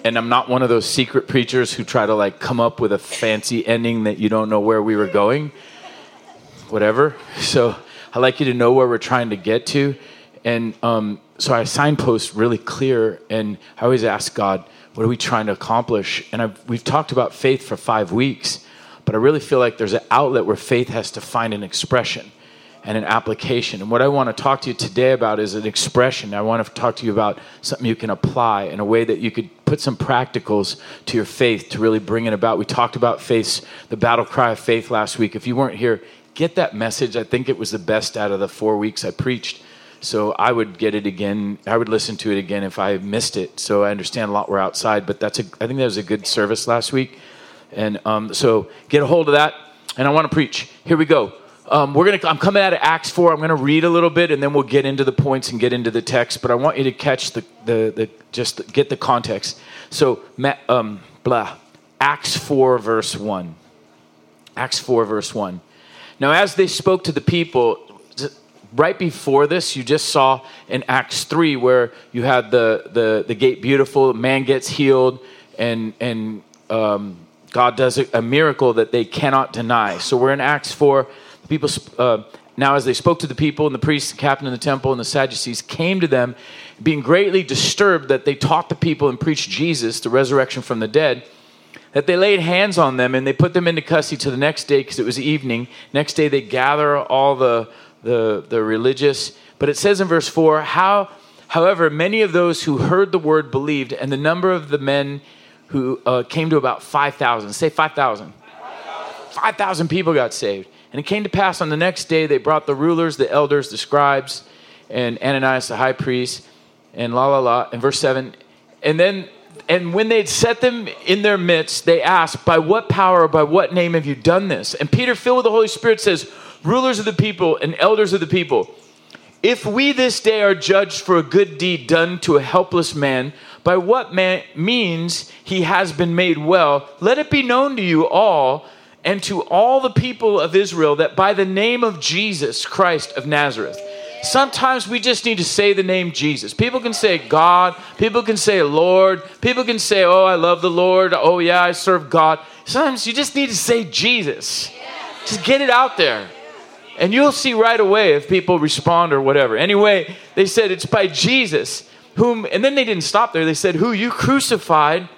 and I'm not one of those secret preachers who try to like come up with a fancy ending that you don't know where we were going. Whatever. So I like you to know where we're trying to get to. And so I signpost really clear, and I always ask God, what are we trying to accomplish? And we've talked about faith for 5 weeks, but I really feel like there's an outlet where faith has to find an expression and an application. And what I want to talk to you today about is an expression. I want to talk to you about something you can apply in a way that you could put some practicals to your faith to really bring it about. We talked about faith, the battle cry of faith last week. If you weren't here, get that message. I think it was the best out of the 4 weeks I preached. So I would get it again. I would listen to it again if I missed it. So I understand a lot were outside, but I think that was a good service last week. And so get a hold of that. And I want to preach. Here we go. I'm coming out of Acts 4. I'm going to read a little bit, and then we'll get into the points and get into the text. But I want you to catch just get the context. So, Acts 4, verse 1. Acts 4, verse 1. Now, as they spoke to the people, right before this, you just saw in Acts 3 where you had the gate beautiful, man gets healed, and God does a miracle that they cannot deny. So we're in Acts 4. The people, now as they spoke to the people, and the priests, the captain of the temple, and the Sadducees came to them, being greatly disturbed that they taught the people and preached Jesus, the resurrection from the dead, that they laid hands on them and they put them into custody till the next day because it was evening. Next day they gather all the religious. But it says in verse 4, however, many of those who heard the word believed, and the number of the men who came to about 5,000. Say 5,000. 5,000 people got saved. And it came to pass on the next day, they brought the rulers, the elders, the scribes, and Ananias, the high priest, and in verse 7. And when they'd set them in their midst, they asked, by what power or by what name have you done this? And Peter, filled with the Holy Spirit, says, rulers of the people and elders of the people, if we this day are judged for a good deed done to a helpless man, by what means he has been made well, let it be known to you all and to all the people of Israel that by the name of Jesus Christ of Nazareth. Sometimes we just need to say the name Jesus. People can say God. People can say Lord. People can say, oh, I love the Lord. Oh, yeah, I serve God. Sometimes you just need to say Jesus. Just get it out there. And you'll see right away if people respond or whatever. Anyway, they said it's by Jesus whom, and then they didn't stop there. They said, who you crucified,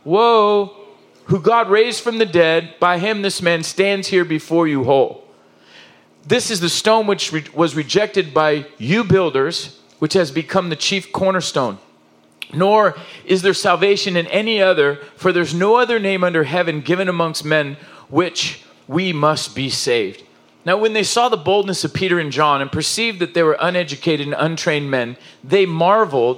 who God raised from the dead. By him this man stands here before you whole. This is the stone which was rejected by you builders, which has become the chief cornerstone. Nor is there salvation in any other, for there's no other name under heaven given amongst men which we must be saved. Now, when they saw the boldness of Peter and John and perceived that they were uneducated and untrained men, they marveled,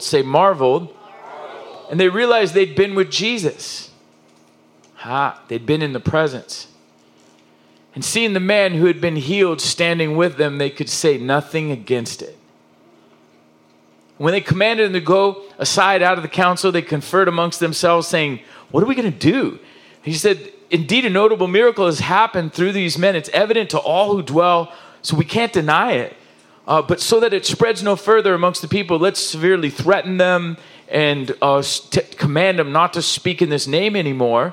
and they realized they'd been with Jesus. They'd been in the presence. And seeing the man who had been healed standing with them, they could say nothing against it. When they commanded them to go aside out of the council, they conferred amongst themselves, saying, what are we going to do? He said, indeed, a notable miracle has happened through these men. It's evident to all who dwell, so we can't deny it. But so that it spreads no further amongst the people, let's severely threaten them and command them not to speak in this name anymore.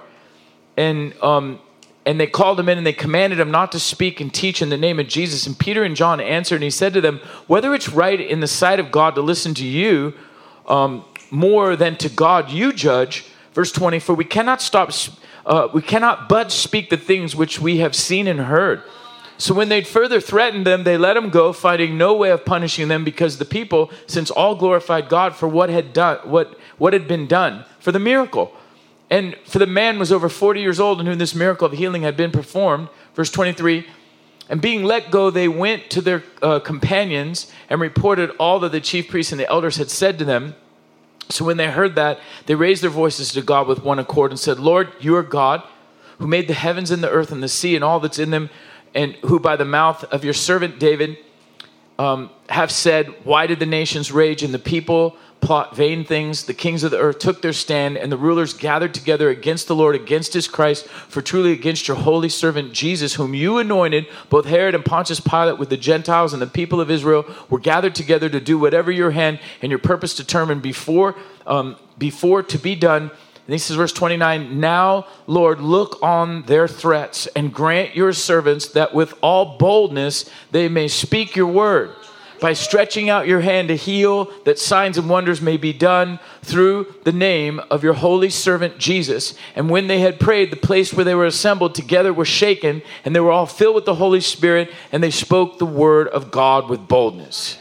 And they called him in and they commanded him not to speak and teach in the name of Jesus. And Peter and John answered and he said to them, whether it's right in the sight of God to listen to you more than to God you judge. Verse 20, for we cannot but speak the things which we have seen and heard. So when they'd further threatened them, they let them go, finding no way of punishing them, because the people, since all glorified God for what had been done, for the miracle. And for the man was over 40 years old in whom this miracle of healing had been performed. Verse 23, and being let go, they went to their companions and reported all that the chief priests and the elders had said to them. So when they heard that, they raised their voices to God with one accord and said, Lord, you are God, who made the heavens and the earth and the sea and all that's in them, and who by the mouth of your servant David have said, why did the nations rage and the people plot vain things? The kings of the earth took their stand, and the rulers gathered together against the Lord, against his Christ, for truly against your holy servant Jesus, whom you anointed, both Herod and Pontius Pilate with the Gentiles and the people of Israel were gathered together to do whatever your hand and your purpose determined before to be done. And he says, verse 29, now, Lord, look on their threats and grant your servants that with all boldness they may speak your word by stretching out your hand to heal, that signs and wonders may be done through the name of your holy servant Jesus. And when they had prayed, the place where they were assembled together was shaken, and they were all filled with the Holy Spirit, and they spoke the word of God with boldness.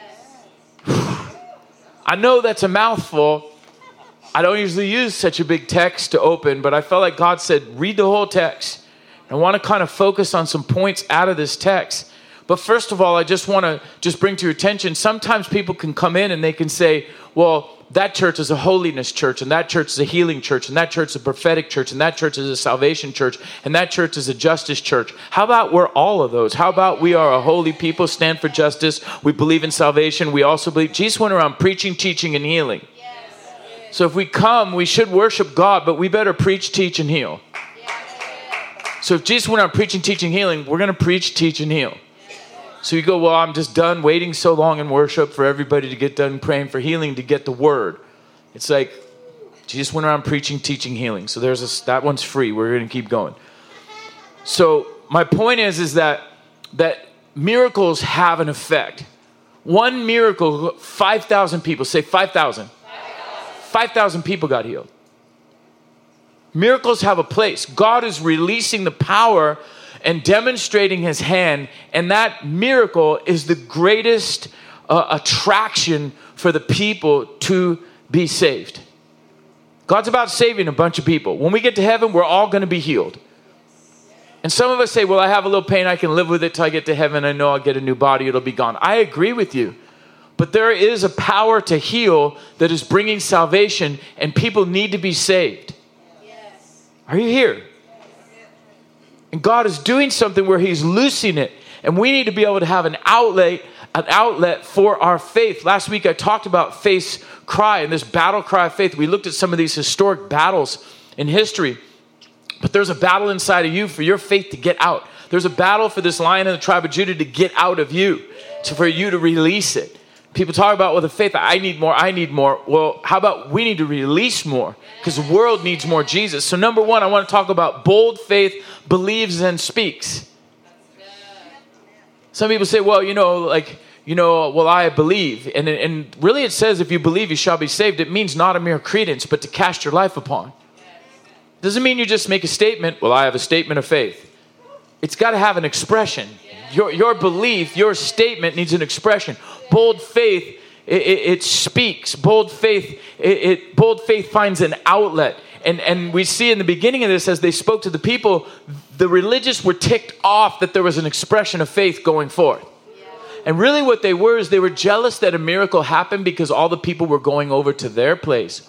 I know that's a mouthful. I don't usually use such a big text to open, but I felt like God said, read the whole text. I want to kind of focus on some points out of this text. But first of all, I just want to bring to your attention, sometimes people can come in and they can say, well, that church is a holiness church, and that church is a healing church, and that church is a prophetic church, and that church is a salvation church, and that church is a justice church. How about we're all of those? How about we are a holy people, stand for justice, we believe in salvation, we also believe. Jesus went around preaching, teaching, and healing. So if we come, we should worship God, but we better preach, teach, and heal. So if Jesus went around preaching, teaching, healing, we're going to preach, teach, and heal. So you go, well, I'm just done waiting so long in worship for everybody to get done praying for healing to get the word. It's like Jesus went around preaching, teaching, healing. So that one's free. We're going to keep going. So my point is that miracles have an effect. One miracle, 5,000 people, say 5,000. 5,000 people got healed. Miracles have a place. God is releasing the power and demonstrating his hand, and that miracle is the greatest attraction for the people to be saved. God's about saving a bunch of people. When we get to heaven, we're all going to be healed. And some of us say, well, I have a little pain. I can live with it till I get to heaven. I know I'll get a new body. It'll be gone. I agree with you. But there is a power to heal that is bringing salvation, and people need to be saved. Yes. Are you here? And God is doing something where he's loosing it. And we need to be able to have an outlet for our faith. Last week I talked about faith's cry and this battle cry of faith. We looked at some of these historic battles in history. But there's a battle inside of you for your faith to get out. There's a battle for this Lion of the tribe of Judah to get out of you, for you to release it. People talk about, well, the faith, I need more. Well, how about we need to release more? Because the world needs more Jesus. So number one, I want to talk about bold faith believes and speaks. Some people say, well, I believe. And really it says, if you believe, you shall be saved. It means not a mere credence, but to cast your life upon. Doesn't mean you just make a statement, well, I have a statement of faith. It's got to have an expression. Your belief, your statement needs an expression. Bold faith, it speaks. Bold faith finds an outlet. And we see in the beginning of this, as they spoke to the people, the religious were ticked off that there was an expression of faith going forth. And really what they were is they were jealous that a miracle happened because all the people were going over to their place.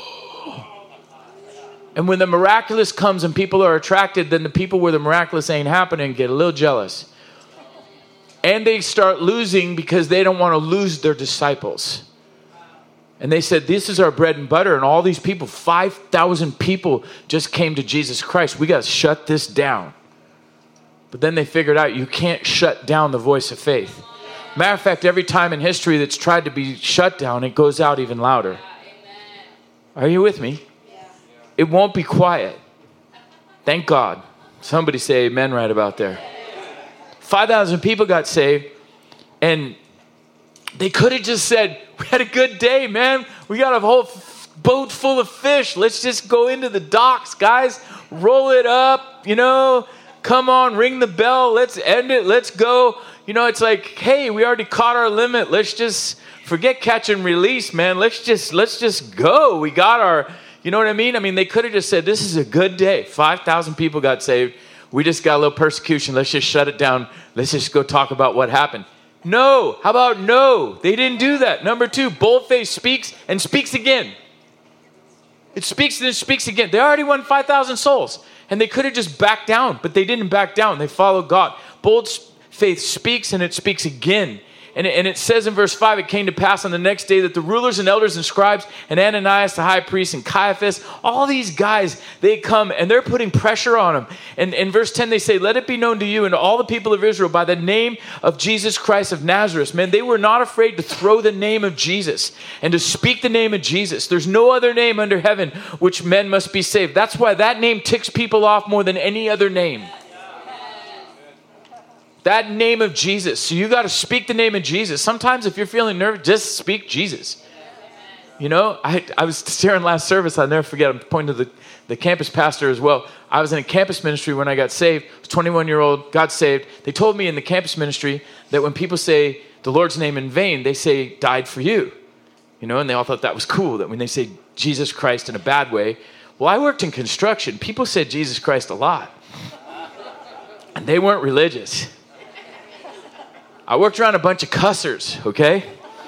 And when the miraculous comes and people are attracted, then the people where the miraculous ain't happening get a little jealous. And they start losing because they don't want to lose their disciples. And they said, this is our bread and butter. And all these people, 5,000 people just came to Jesus Christ. We got to shut this down. But then they figured out you can't shut down the voice of faith. Matter of fact, every time in history that's tried to be shut down, it goes out even louder. Are you with me? It won't be quiet. Thank God. Somebody say amen right about there. 5,000 people got saved, and they could have just said, we had a good day, man. We got a whole boat full of fish. Let's just go into the docks, guys. Roll it up, come on, ring the bell. Let's end it. Let's go. It's like, hey, we already caught our limit. Let's just forget catch and release, man. Let's just go. We got our, you know what I mean? I mean, they could have just said, this is a good day. 5,000 people got saved. We just got a little persecution. Let's just shut it down. Let's just go talk about what happened. No. How about no? They didn't do that. Number two, bold faith speaks and speaks again. It speaks and it speaks again. They already won 5,000 souls. And they could have just backed down, but they didn't back down. They followed God. Bold faith speaks and it speaks again. And it says in verse 5, it came to pass on the next day that the rulers and elders and scribes and Ananias the high priest and Caiaphas, all these guys, they come and they're putting pressure on him. And in verse 10, they say, let it be known to you and to all the people of Israel by the name of Jesus Christ of Nazareth. Man, they were not afraid to throw the name of Jesus and to speak the name of Jesus. There's no other name under heaven which men must be saved. That's why that name ticks people off more than any other name. That name of Jesus. So you got to speak the name of Jesus. Sometimes if you're feeling nervous, just speak Jesus. You know, I was sharing last service. I'll never forget. I'm pointing to the campus pastor as well. I was in a campus ministry when I got saved. I was 21-year-old, got saved. They told me in the campus ministry that when people say the Lord's name in vain, they say died for you. You know, and they all thought that was cool, that when they say Jesus Christ in a bad way. Well, I worked in construction. People said Jesus Christ a lot. And they weren't religious. I worked around a bunch of cussers, okay?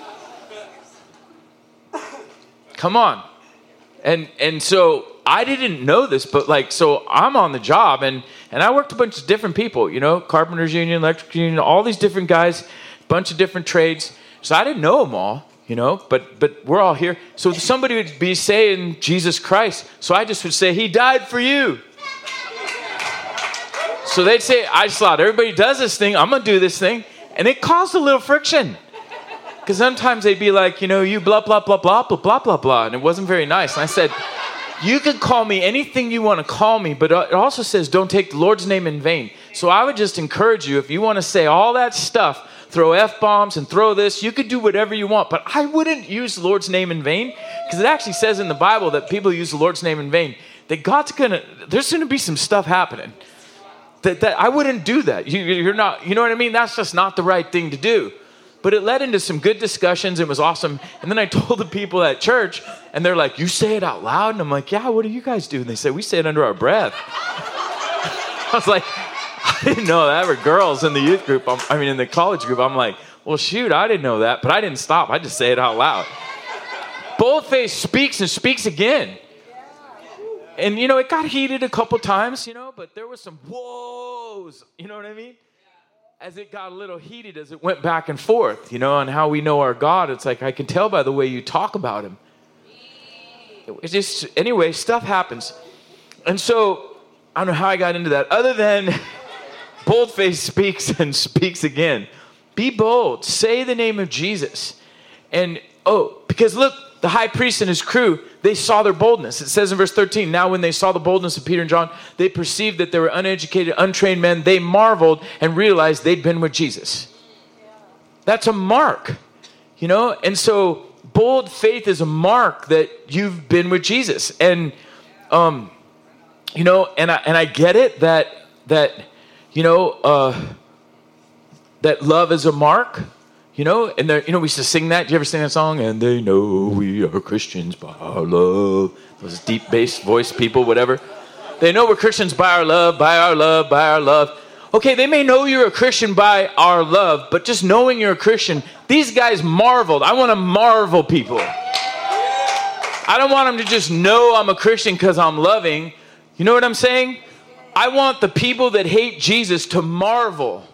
Come on. And so I didn't know this, but so I'm on the job and I worked a bunch of different people, you know, carpenters union, electric union, all these different guys, bunch of different trades. So I didn't know them all, you know, but we're all here. So somebody would be saying Jesus Christ. So I just would say, he died for you. So they'd say, I just thought everybody does this thing. I'm going to do this thing. And it caused a little friction. Because sometimes they'd be like, you know, you blah, blah, blah, blah, blah, blah, blah, blah. And it wasn't very nice. And I said, you can call me anything you want to call me, but it also says don't take the Lord's name in vain. So I would just encourage you, if you want to say all that stuff, throw F-bombs and throw this, you could do whatever you want. But I wouldn't use the Lord's name in vain. Because it actually says in the Bible that people use the Lord's name in vain. That there's going to be some stuff happening. That I wouldn't do that. You're not, you know what I mean? That's just not the right thing to do. But it led into some good discussions. It was awesome. And then I told the people at church, and they're like, you say it out loud? And I'm like, yeah, what do you guys do? And they said, we say it under our breath. I was like, I didn't know that. We're girls in the youth group. In the college group. I'm like, well, shoot, I didn't know that. But I didn't stop. I just say it out loud. Boldface speaks and speaks again. And, you know, it got heated a couple times, you know, but there was some whoas, you know what I mean? As it got a little heated, as it went back and forth, you know, and how we know our God. It's like, I can tell by the way you talk about him. It's just, anyway, stuff happens. And so, I don't know how I got into that, other than boldface speaks and speaks again. Be bold. Say the name of Jesus. And, because look, the high priest and his crew, they saw their boldness. It says in verse 13, now when they saw the boldness of Peter and John, they perceived that they were uneducated, untrained men. They marveled and realized they'd been with Jesus. That's a mark, you know? And so bold faith is a mark that you've been with Jesus. And, you know, and I get it that you know, that love is a mark. You know, and we used to sing that. Did you ever sing that song? And they know we are Christians by our love. Those deep bass voice people, whatever. They know we're Christians by our love, by our love, by our love. Okay, they may know you're a Christian by our love, but just knowing you're a Christian, these guys marveled. I want to marvel people. I don't want them to just know I'm a Christian because I'm loving. You know what I'm saying? I want the people that hate Jesus to marvel.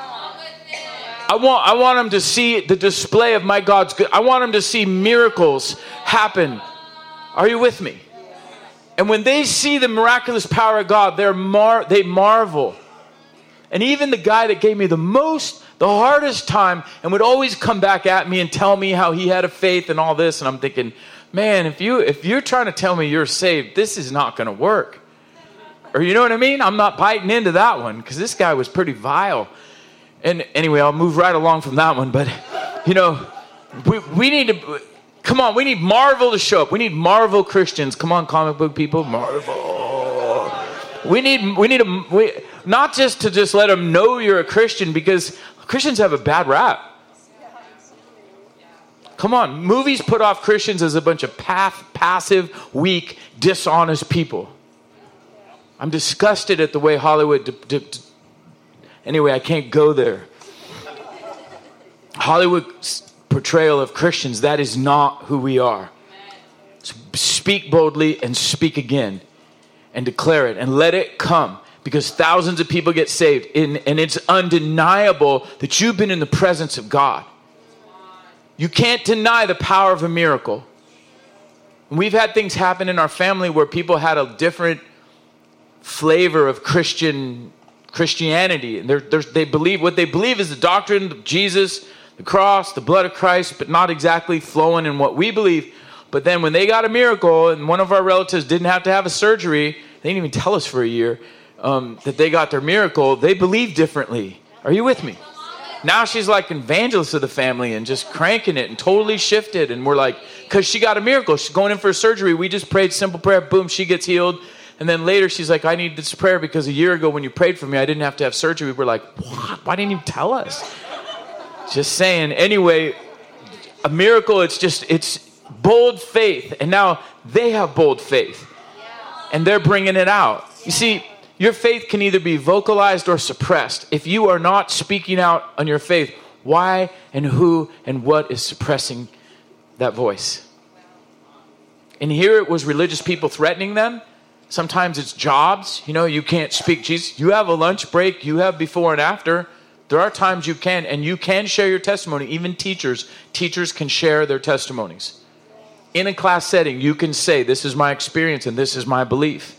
I want them to see the display of my God's good. I want them to see miracles happen. Are you with me? And when they see the miraculous power of God, they marvel. And even the guy that gave me the hardest time and would always come back at me and tell me how he had a faith and all this. And I'm thinking, man, if you're trying to tell me you're saved, this is not going to work. Or you know what I mean? I'm not biting into that one because this guy was pretty vile. And anyway, I'll move right along from that one. But, you know, we need to, come on, we need Marvel to show up. We need Marvel Christians. Come on, comic book people, Marvel. We need not just to just let them know you're a Christian, because Christians have a bad rap. Come on, movies put off Christians as a bunch of passive, weak, dishonest people. I'm disgusted at the way Hollywood anyway, I can't go there. Hollywood's portrayal of Christians, that is not who we are. So speak boldly and speak again and declare it and let it come, because thousands of people get saved. And it's undeniable that you've been in the presence of God. You can't deny the power of a miracle. We've had things happen in our family where people had a different flavor of Christianity. And they believe, what they believe is the doctrine of Jesus, the cross, the blood of Christ, but not exactly flowing in what we believe. But then when they got a miracle and one of our relatives didn't have to have a surgery, they didn't even tell us for a year that they got their miracle, they believed differently. Are you with me? Now she's like evangelist of the family and just cranking it and totally shifted. And we're like, because she got a miracle. She's going in for a surgery. We just prayed simple prayer. Boom, she gets healed. And then later she's like, I need this prayer because a year ago when you prayed for me, I didn't have to have surgery. We're like, what? Why didn't you tell us? Just saying. Anyway, a miracle, it's bold faith. And now they have bold faith. And they're bringing it out. You see, your faith can either be vocalized or suppressed. If you are not speaking out on your faith, why and who and what is suppressing that voice? And here it was religious people threatening them. Sometimes it's jobs. You know, you can't speak Jesus. You have a lunch break. You have before and after. There are times you can, and you can share your testimony. Even teachers can share their testimonies. In a class setting, you can say, this is my experience and this is my belief.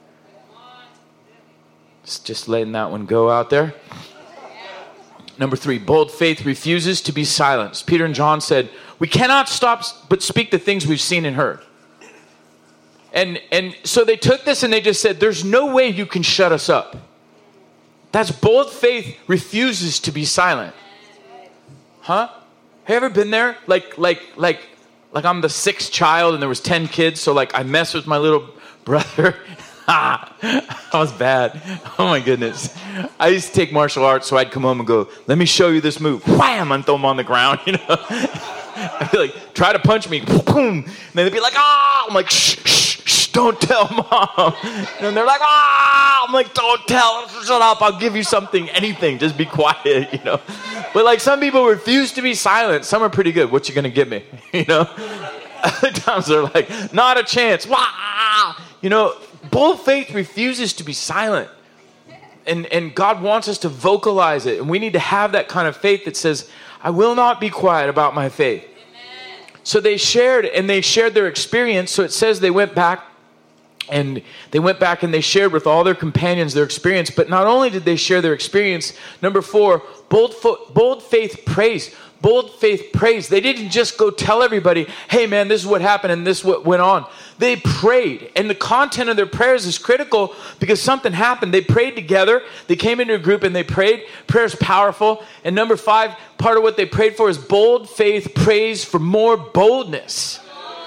Just letting that one go out there. Number 3, bold faith refuses to be silenced. Peter and John said, we cannot stop but speak the things we've seen and heard. And so they took this and they just said, there's no way you can shut us up. That's bold faith refuses to be silent. Huh? Have you ever been there? Like I'm the 6th child and there was 10 kids. So like I mess with my little brother. That was bad. Oh my goodness. I used to take martial arts, so I'd come home and go, let me show you this move. Wham! And throw him on the ground, you know. I'd be like, try to punch me. Boom! And then they'd be like, ah! I'm like, shh, don't tell mom. And they're like, ah! I'm like, don't tell, shut up. I'll give you something, anything. Just be quiet, you know. But like some people refuse to be silent. Some are pretty good. What you gonna give me? You know. Other times they're like, not a chance. Wah! You know, bold faith refuses to be silent. And God wants us to vocalize it. And we need to have that kind of faith that says, I will not be quiet about my faith. Amen. So they shared their experience. So it says they went back and they shared with all their companions their experience. But not only did they share their experience, number 4, bold faith praise. Bold faith praise. They didn't just go tell everybody, hey man, this is what happened and this is what went on. They prayed. And the content of their prayers is critical because something happened. They prayed together. They came into a group and they prayed. Prayer is powerful. And number 5, part of what they prayed for is bold faith praise for more boldness.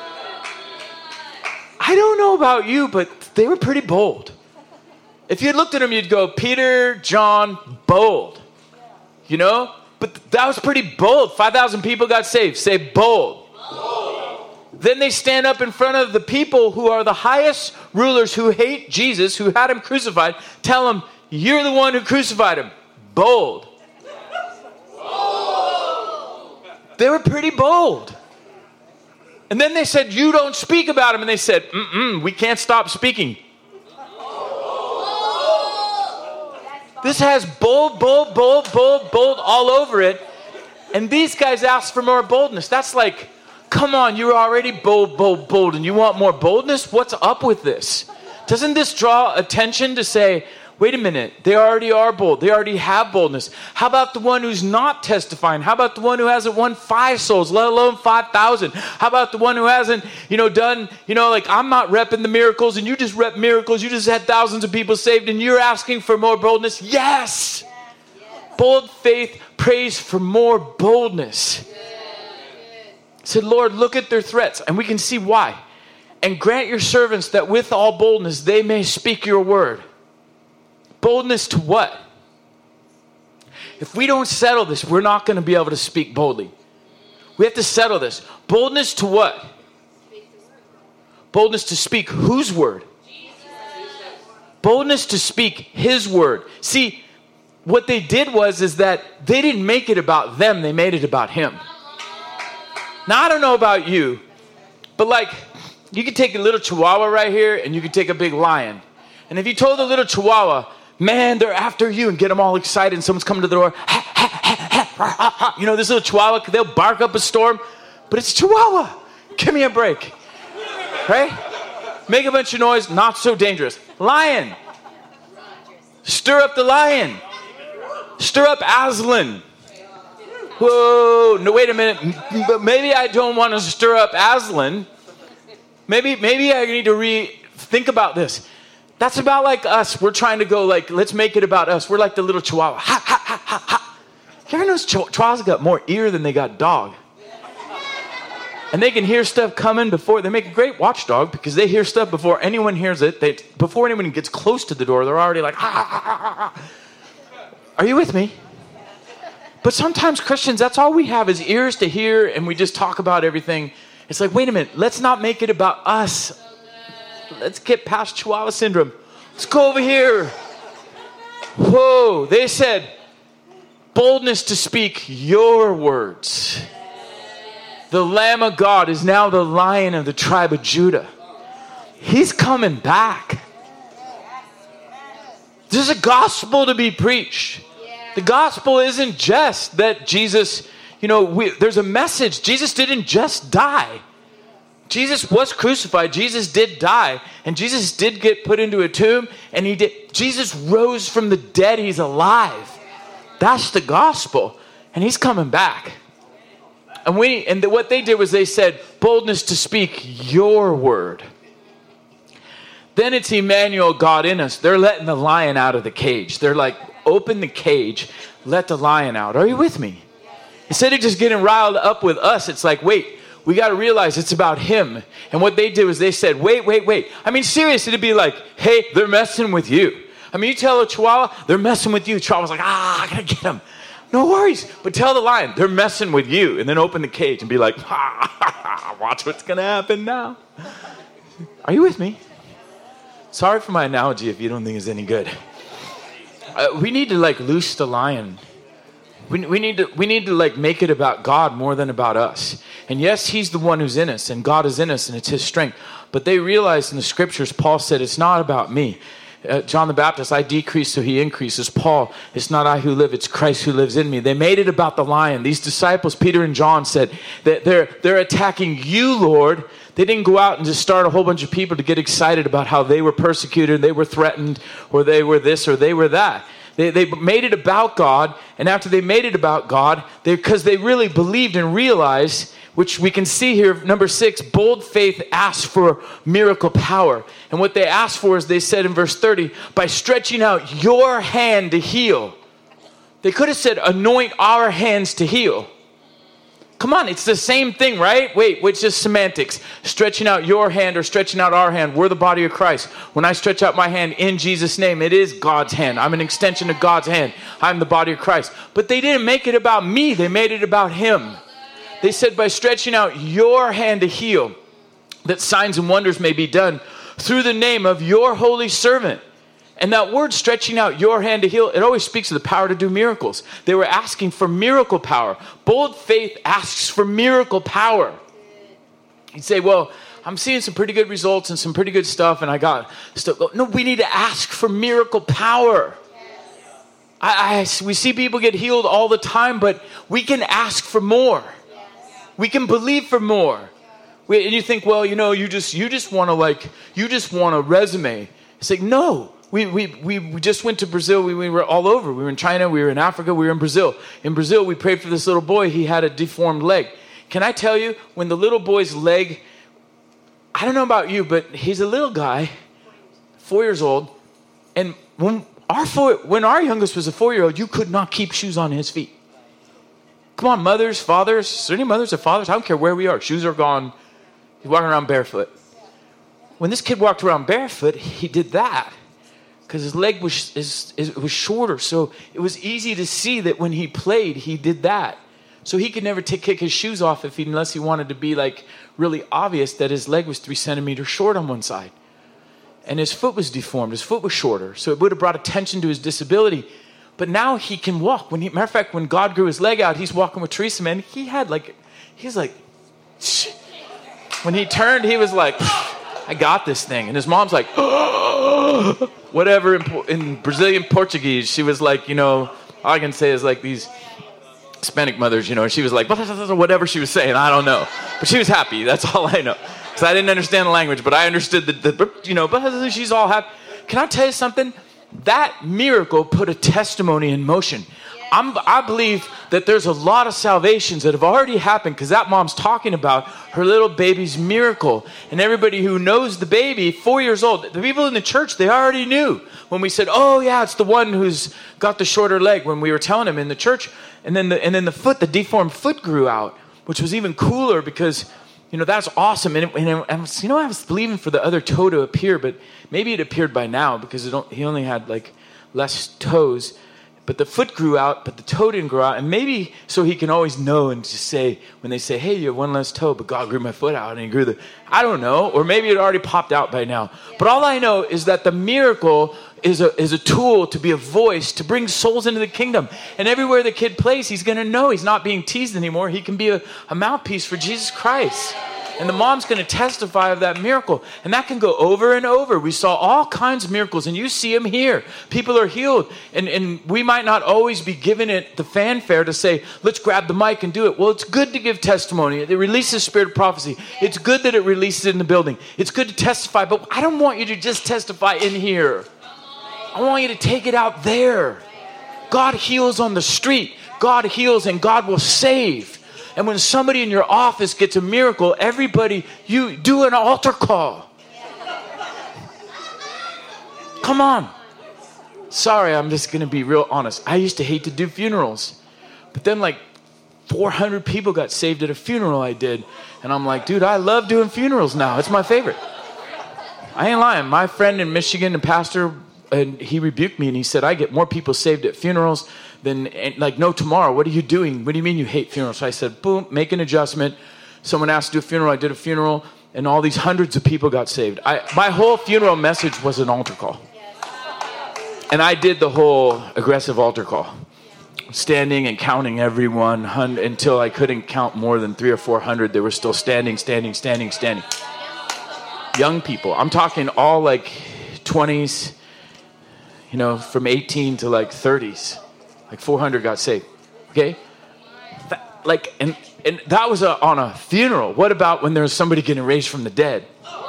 I don't know about you, but they were pretty bold. If you looked at them, you'd go, Peter, John, bold. You know? But that was pretty bold. 5,000 people got saved. Say bold. Bold. Then they stand up in front of the people who are the highest rulers who hate Jesus, who had him crucified. Tell them, you're the one who crucified him. Bold. Bold. They were pretty bold. And then they said, you don't speak about him. And they said, we can't stop speaking. This has bold all over it. And these guys asked for more boldness. That's like, come on, you're already bold, and you want more boldness? What's up with this? Doesn't this draw attention to say, wait a minute, they already are bold. They already have boldness. How about the one who's not testifying? How about the one who hasn't won 5 souls, let alone 5,000? How about the one who hasn't, done, like I'm not repping the miracles and you just rep miracles. You just had thousands of people saved and you're asking for more boldness. Yes. Bold faith prays for more boldness. Said, Lord, look at their threats. And we can see why. And grant your servants that with all boldness they may speak your word. Boldness to what? If we don't settle this, we're not going to be able to speak boldly. We have to settle this. Boldness to what? Boldness to speak whose word? Boldness to speak his word. See, what they did is that they didn't make it about them. They made it about him. Now, I don't know about you, but like, you could take a little chihuahua right here and you could take a big lion. And if you told the little chihuahua, man, they're after you, and get them all excited and someone's coming to the door, ha, ha, ha, ha, You know, this little Chihuahua, they'll bark up a storm, but it's Chihuahua. Give me a break. Right? Make a bunch of noise, not so dangerous. Lion. Stir up the lion. Stir up Aslan. Whoa, no, wait a minute. But maybe I don't want to stir up Aslan. Maybe I need to think about this. That's about like us. We're trying to go like, let's make it about us. We're like the little Chihuahua. Ha, ha, ha, ha, ha. You ever notice Chihuahuas got more ear than they got dog? And they can hear stuff coming before. They make a great watchdog because they hear stuff before anyone hears it. Before anyone gets close to the door, they're already like, ha, ha, ha, ha, ha. Are you with me? But sometimes Christians, that's all we have is ears to hear, and we just talk about everything. It's like, wait a minute, let's not make it about us. Let's get past Chihuahua syndrome. Let's go over here. Whoa, they said, boldness to speak your words. The Lamb of God is now the Lion of the tribe of Judah. He's coming back. There's a gospel to be preached. The gospel isn't just that Jesus, there's a message. Jesus didn't just die. Jesus was crucified. Jesus did die. And Jesus did get put into a tomb. And Jesus rose from the dead. He's alive. That's the gospel. And he's coming back. And what they did was they said, boldness to speak your word. Then it's Emmanuel, God in us. They're letting the lion out of the cage. They're like, open the cage, let the lion out. Are you with me? Instead of just getting riled up with us, it's like, wait, we got to realize it's about him. And what they did was they said, wait. I mean, seriously, it'd be like, hey, they're messing with you. I mean, you tell a Chihuahua, they're messing with you. Chihuahua's like, I got to get him. No worries. But tell the lion, they're messing with you. And then open the cage and be like, watch what's going to happen now. Are you with me? Sorry for my analogy if you don't think it's any good. We need to loose the lion. We need to make it about God more than about us. And yes, he's the one who's in us, and God is in us, and it's his strength. But they realized in the scriptures, Paul said, it's not about me. John the Baptist, I decrease so he increases. Paul, it's not I who live, it's Christ who lives in me. They made it about the lion. These disciples, Peter and John, said that they're attacking you, Lord. They didn't go out and just start a whole bunch of people to get excited about how they were persecuted, they were threatened, or they were this or they were that. They made it about God, and after they made it about God, because they really believed and realized, which we can see here, number 6, bold faith asked for miracle power. And what they asked for is, they said in verse 30, by stretching out your hand to heal. They could have said, anoint our hands to heal. Come on, it's the same thing, right? Wait, it's just semantics. Stretching out your hand or stretching out our hand. We're the body of Christ. When I stretch out my hand in Jesus' name, it is God's hand. I'm an extension of God's hand. I'm the body of Christ. But they didn't make it about me. They made it about him. They said, by stretching out your hand to heal, that signs and wonders may be done through the name of your holy servant. And that word, stretching out your hand to heal, it always speaks of the power to do miracles. They were asking for miracle power. Bold faith asks for miracle power. You'd say, well, I'm seeing some pretty good results and some pretty good stuff, and I got stuff. No, we need to ask for miracle power. We see people get healed all the time, but we can ask for more. We can believe for more. And you think, well, you just want a resume. It's like, no. We just went to Brazil. We were all over. We were in China. We were in Africa. We were in Brazil. In Brazil, we prayed for this little boy. He had a deformed leg. Can I tell you, when the little boy's leg, I don't know about you, but he's a little guy, 4 years old. And when our youngest was a 4-year-old, you could not keep shoes on his feet. Come on, mothers, fathers. Is there any mothers or fathers? I don't care where we are. Shoes are gone. He's walking around barefoot. When this kid walked around barefoot, he did that. Because his leg was shorter, so it was easy to see that when he played, he did that. So he could never kick his shoes off unless he wanted to be really obvious that his leg was 3 centimeters short on one side. And his foot was deformed, his foot was shorter, so it would have brought attention to his disability. But now he can walk. Matter of fact, when God grew his leg out, he's walking with Teresa, man. When he turned, he was like, I got this thing. And his mom's like, whatever in Brazilian Portuguese. She was like, all I can say is these Hispanic mothers, she was like, whatever she was saying, I don't know. But she was happy. That's all I know. Because I didn't understand the language, but I understood that, she's all happy. Can I tell you something? That miracle put a testimony in motion. I believe that there's a lot of salvations that have already happened because that mom's talking about her little baby's miracle. And everybody who knows the baby, 4 years old, the people in the church, they already knew. When we said, oh yeah, it's the one who's got the shorter leg, when we were telling him in the church, and then the deformed foot grew out, which was even cooler because, that's awesome. And I was believing for the other toe to appear, but maybe it appeared by now because he only had like less toes. But the foot grew out, but the toe didn't grow out. And maybe so he can always know and just say, when they say, hey, you have one less toe, but God grew my foot out and he grew I don't know. Or maybe it already popped out by now. But all I know is that the miracle is a tool to be a voice, to bring souls into the kingdom. And everywhere the kid plays, he's going to know he's not being teased anymore. He can be a mouthpiece for Jesus Christ. And the mom's going to testify of that miracle. And that can go over and over. We saw all kinds of miracles, and you see them here. People are healed. And we might not always be given it the fanfare to say, let's grab the mic and do it. Well, it's good to give testimony. It releases the spirit of prophecy. It's good that it releases it in the building. It's good to testify, but I don't want you to just testify in here. I want you to take it out there. God heals on the street. God heals and God will save. And when somebody in your office gets a miracle, everybody, you do an altar call. Come on. Sorry, I'm just going to be real honest. I used to hate to do funerals. But then like 400 people got saved at a funeral I did. And I'm like, dude, I love doing funerals now. It's my favorite. I ain't lying. My friend in Michigan, the pastor, and he rebuked me and he said, I get more people saved at funerals than, like, no tomorrow. What are you doing? What do you mean you hate funerals? So I said, boom, make an adjustment. Someone asked to do a funeral. I did a funeral and all these hundreds of people got saved. My whole funeral message was an altar call. And I did the whole aggressive altar call. Standing and counting everyone until I couldn't count more than 300 or 400. They were still standing. Young people. I'm talking all like 20s, from 18 to like 30s. Like 400 got saved. Okay? And that was on a funeral. What about when there's somebody getting raised from the dead?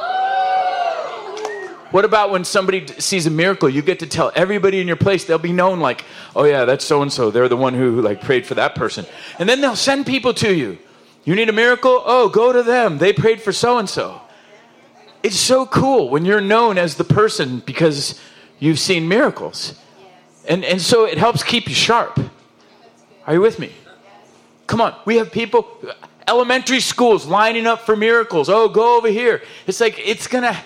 What about when somebody sees a miracle? You get to tell everybody in your place. They'll be known like, oh yeah, that's so-and-so. They're the one who like prayed for that person. And then they'll send people to you. You need a miracle? Oh, go to them. They prayed for so-and-so. It's so cool when you're known as the person because you've seen miracles. And so it helps keep you sharp. Are you with me? Come on. We have people, elementary schools lining up for miracles. Oh, go over here. It's like, it's going to,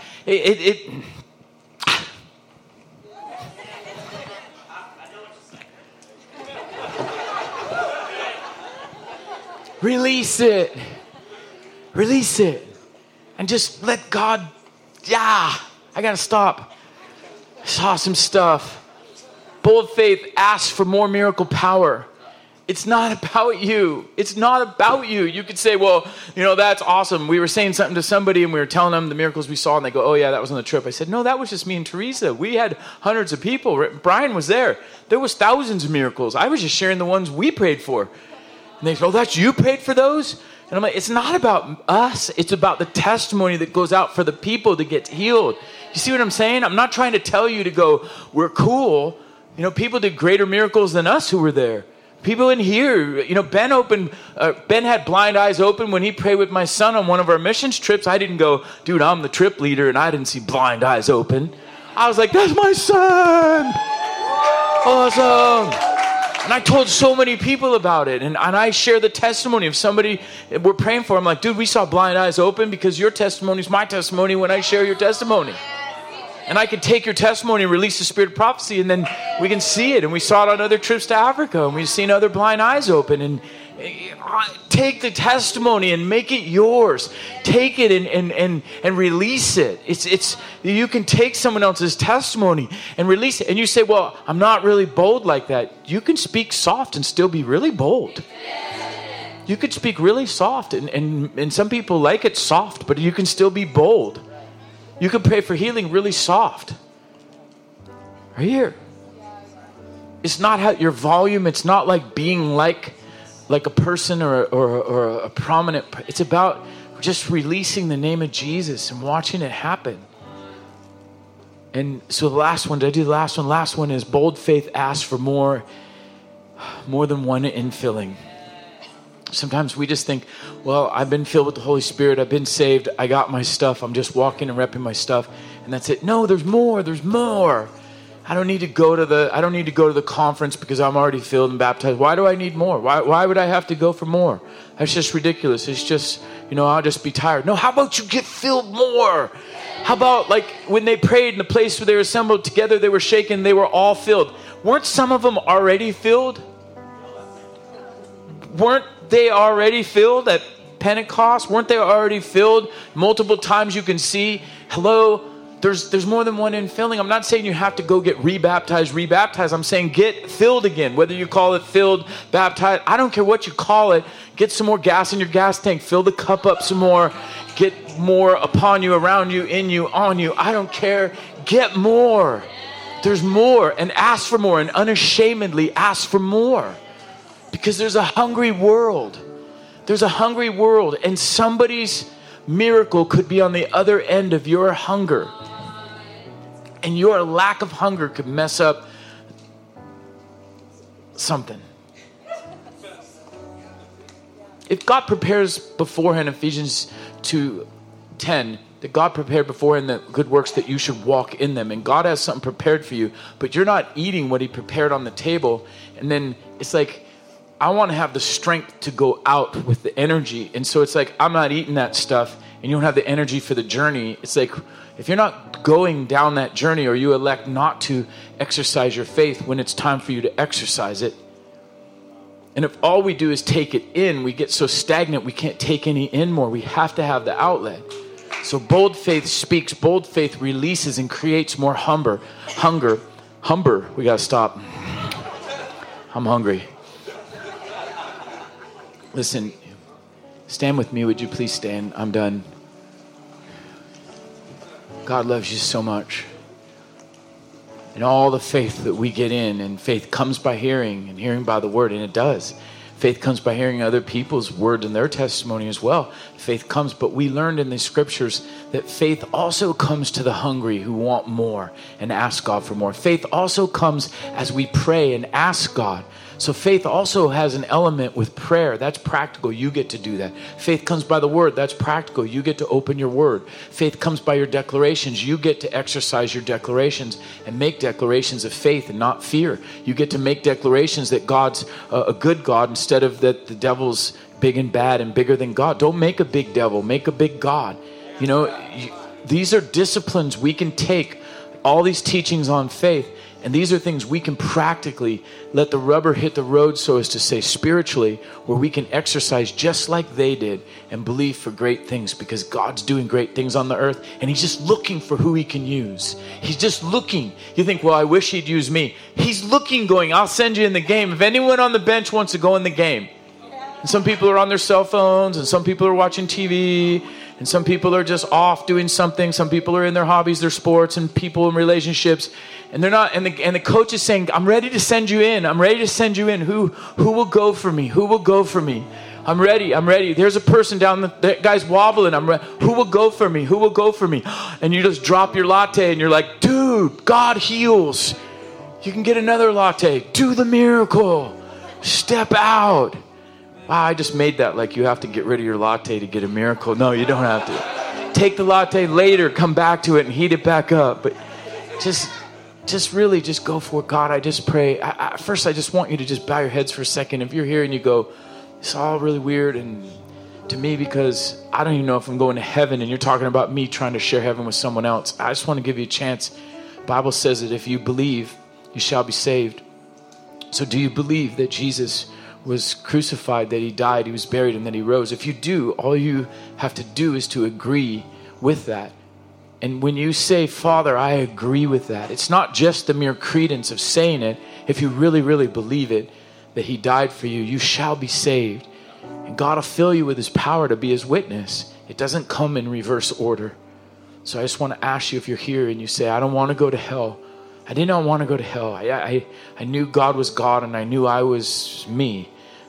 Release it. And just let God, I got to stop. I saw some stuff. Bold faith asks for more miracle power. It's not about you. You could say, well, that's awesome. We were saying something to somebody and we were telling them the miracles we saw and they go, oh yeah, that was on the trip. I said, no, that was just me and Teresa. We had hundreds of people. Brian was there. There was thousands of miracles. I was just sharing the ones we prayed for. And they said, oh, that's you prayed for those? And I'm like, it's not about us. It's about the testimony that goes out for the people to get healed. You see what I'm saying? I'm not trying to tell you to go, we're cool. People did greater miracles than us who were there. People in here, Ben had blind eyes open when he prayed with my son on one of our missions trips. I didn't go, dude, I'm the trip leader, and I didn't see blind eyes open. I was like, that's my son. Awesome. And I told so many people about it. And I share the testimony of somebody we're praying for. I'm like, dude, we saw blind eyes open because your testimony is my testimony when I share your testimony. And I could take your testimony and release the spirit of prophecy, and then we can see it. And we saw it on other trips to Africa, and we've seen other blind eyes open. And take the testimony and make it yours. Take it and release it. It's you can take someone else's testimony and release it. And you say, well, I'm not really bold like that. You can speak soft and still be really bold. You could speak really soft, and some people like it soft, but you can still be bold. You can pray for healing really soft. Right here. It's not your volume. It's not like being like like a person or a prominent. It's about just releasing the name of Jesus and watching it happen. And so the last one, did I do the last one? Last one is bold faith asks for more than one infilling. Sometimes we just think, well, I've been filled with the Holy Spirit. I've been saved. I got my stuff. I'm just walking and repping my stuff. And that's it. No, there's more. There's more. I don't need to go to the conference because I'm already filled and baptized. Why do I need more? Why would I have to go for more? That's just ridiculous. It's just, I'll just be tired. No, how about you get filled more? How about like when they prayed in the place where they were assembled together, they were shaken, they were all filled. Weren't some of them already filled? Weren't they already filled at Pentecost? Weren't they already filled multiple times? You can see, hello, there's more than one infilling. I'm not saying you have to go get rebaptized. I'm saying get filled again. Whether you call it filled, baptized, I don't care what you call it. Get some more gas in your gas tank. Fill the cup up some more. Get more upon you, around you, in you, on you. I don't care. Get more. There's more. And ask for more. And unashamedly ask for more. Because there's a hungry world. There's a hungry world. And somebody's miracle could be on the other end of your hunger. And your lack of hunger could mess up something. If God prepares beforehand, Ephesians 2:10, that God prepared beforehand the good works that you should walk in them. And God has something prepared for you, but you're not eating what he prepared on the table. And then it's like, I want to have the strength to go out with the energy. And so it's like, I'm not eating that stuff and you don't have the energy for the journey. It's like, if you're not going down that journey or you elect not to exercise your faith when it's time for you to exercise it, and if all we do is take it in, we get so stagnant we can't take any in more. We have to have the outlet. So bold faith speaks, bold faith releases and creates more hunger. We got to stop. I'm hungry. Listen, stand with me. Would you please stand? I'm done. God loves you so much. And all the faith that we get in, and faith comes by hearing, and hearing by the word, and it does. Faith comes by hearing other people's word and their testimony as well. Faith comes, but we learned in the scriptures that faith also comes to the hungry who want more and ask God for more. Faith also comes as we pray and ask God. So faith also has an element with prayer. That's practical. You get to do that. Faith comes by the word. That's practical. You get to open your word. Faith comes by your declarations. You get to exercise your declarations and make declarations of faith and not fear. You get to make declarations that God's a good God instead of that the devil's big and bad and bigger than God. Don't make a big devil. Make a big God. These are disciplines we can take, all these teachings on faith. And these are things we can practically let the rubber hit the road, so as to say, spiritually, where we can exercise just like they did and believe for great things, because God's doing great things on the earth and he's just looking for who he can use. He's just looking. You think, well, I wish he'd use me. He's looking, going, I'll send you in the game. If anyone on the bench wants to go in the game. And some people are on their cell phones, and some people are watching TV, and some people are just off doing something. Some people are in their hobbies, their sports, and people in relationships. And they're not. And the coach is saying, "I'm ready to send you in. I'm ready to send you in. Who will go for me? Who will go for me? I'm ready. I'm ready. There's a person down that guy's wobbling. Who will go for me? Who will go for me?" And you just drop your latte, and you're like, "Dude, God heals. You can get another latte. Do the miracle. Step out." Wow, I just made that like you have to get rid of your latte to get a miracle. No, you don't have to. Take the latte later, come back to it and heat it back up. But just really just go for it. God, I just pray. First, I just want you to just bow your heads for a second. If you're here and you go, it's all really weird and to me, because I don't even know if I'm going to heaven, and you're talking about me trying to share heaven with someone else. I just want to give you a chance. The Bible says that if you believe, you shall be saved. So do you believe that Jesus was crucified, that he died, he was buried, and that he rose? If you do, all you have to do is to agree with that. And when you say, Father, I agree with that, it's not just the mere credence of saying it. If you really, really believe it, that he died for you, you shall be saved. And God will fill you with his power to be his witness. It doesn't come in reverse order. So I just want to ask you, if you're here and you say, I don't want to go to hell. I did not want to go to hell. I knew God was God, and I knew I was me.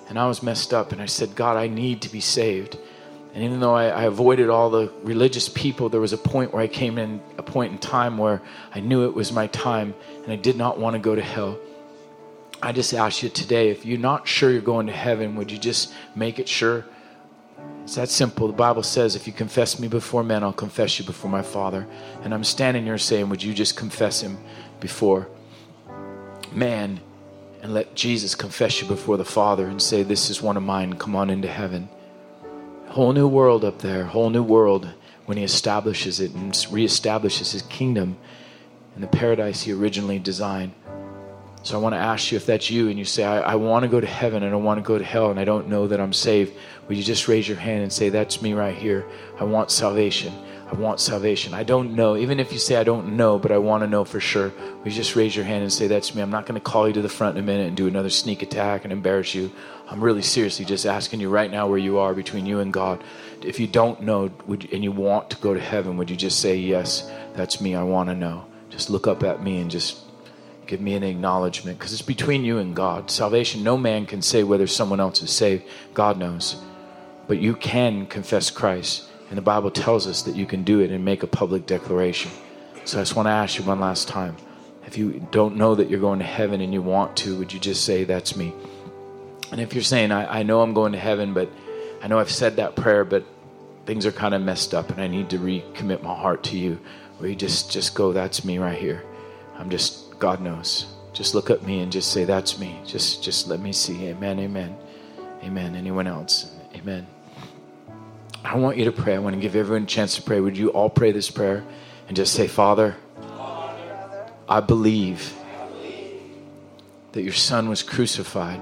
And I was messed up. And I said, God, I need to be saved. And even though I avoided all the religious people, there was a point where I came in, a point in time where I knew it was my time and I did not want to go to hell. I just ask you today, if you're not sure you're going to heaven, would you just make it sure? It's that simple. The Bible says, if you confess me before men, I'll confess you before my Father. And I'm standing here saying, would you just confess him before man and let Jesus confess you before the Father and say, this is one of mine, come on into heaven. Whole new world up there, whole new world when he establishes it and reestablishes his kingdom in the paradise he originally designed. So I want to ask you, if that's you and you say, I want to go to heaven, I don't want to go to hell, and I don't know that I'm saved, will you just raise your hand and say, that's me right here. I want salvation. I want salvation. I don't know. Even if you say, I don't know, but I want to know for sure, will you just raise your hand and say, that's me. I'm not going to call you to the front in a minute and do another sneak attack and embarrass you. I'm really seriously just asking you right now where you are between you and God. If you don't know and you want to go to heaven, would you just say, yes, that's me. I want to know. Just look up at me and just give me an acknowledgement, because it's between you and God. Salvation, no man can say whether someone else is saved. God knows. But you can confess Christ. And the Bible tells us that you can do it and make a public declaration. So I just want to ask you one last time. If you don't know that you're going to heaven and you want to, would you just say, that's me? And if you're saying, I know I'm going to heaven, but I know I've said that prayer, but things are kind of messed up and I need to recommit my heart to you, will you just go, that's me right here. God knows. Just look at me and just say, that's me. Just let me see. Amen, amen, amen. Anyone else? Amen. I want you to pray. I want to give everyone a chance to pray. Would you all pray this prayer and just say, Father, I believe that your son was crucified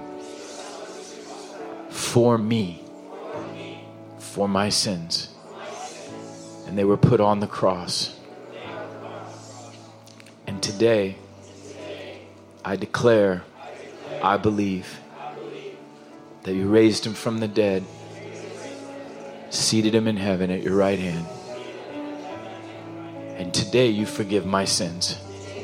for me, for my sins, and they were put on the cross. And today, I declare, I believe that you raised him from the dead, seated him in heaven at your right hand. And today you forgive my sins.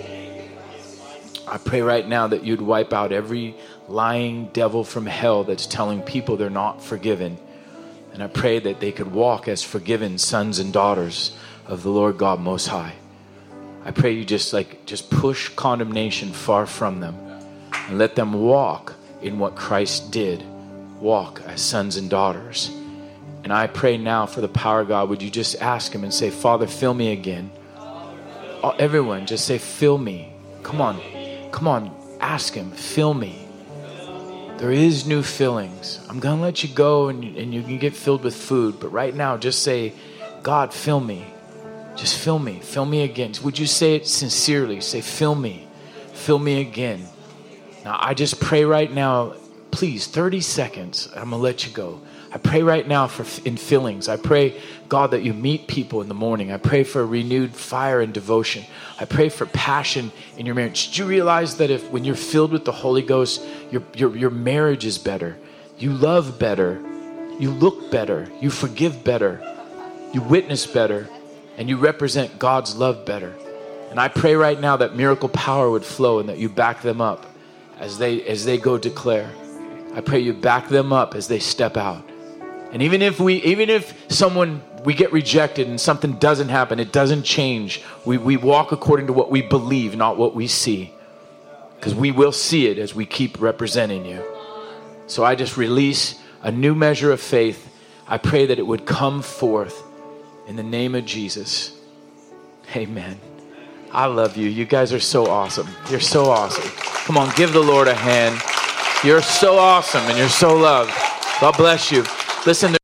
I pray right now that you'd wipe out every lying devil from hell that's telling people they're not forgiven. And I pray that they could walk as forgiven sons and daughters of the Lord God Most High. I pray you just push condemnation far from them and let them walk in what Christ did. Walk as sons and daughters. And I pray now for the power of God. Would you just ask him and say, Father, fill me again. Everyone, just say, fill me. Come on, ask him, fill me. There is new fillings. I'm going to let you go and you can get filled with food. But right now, just say, God, fill me. Just fill me again. Would you say it sincerely? Say, fill me again. Now, I just pray right now, please, 30 seconds, I'm going to let you go. I pray right now in fillings. I pray, God, that you meet people in the morning. I pray for a renewed fire and devotion. I pray for passion in your marriage. Did you realize that when you're filled with the Holy Ghost, your marriage is better? You love better. You look better. You forgive better. You witness better. And you represent God's love better. And I pray right now that miracle power would flow and that you back them up as they go declare. I pray you back them up as they step out. And even if we get rejected and something doesn't happen, it doesn't change. We walk according to what we believe, not what we see. Because we will see it as we keep representing you. So I just release a new measure of faith. I pray that it would come forth in the name of Jesus. Amen. I love you. You guys are so awesome. You're so awesome. Come on, give the Lord a hand. You're so awesome and you're so loved. God bless you. Listen.